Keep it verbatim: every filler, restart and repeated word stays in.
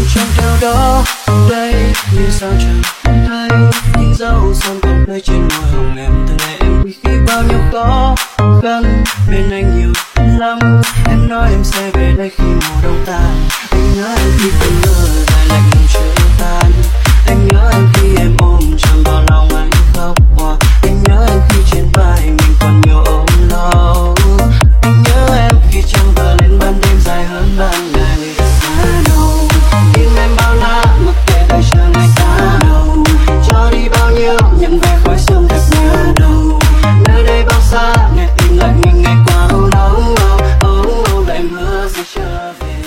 chẳng theo đó đây như sao chẳng thấy những dấu son còn nơi trên môi hồng em. Từ ngày em đi khi bao nhiêu khó khăn bên anh nhiều lắm. Em nói em sẽ về đây khi mùa đông tàn. Anh nhớ em khi cơn mưa dài lạnh chưa tan. Anh nhớ em khi em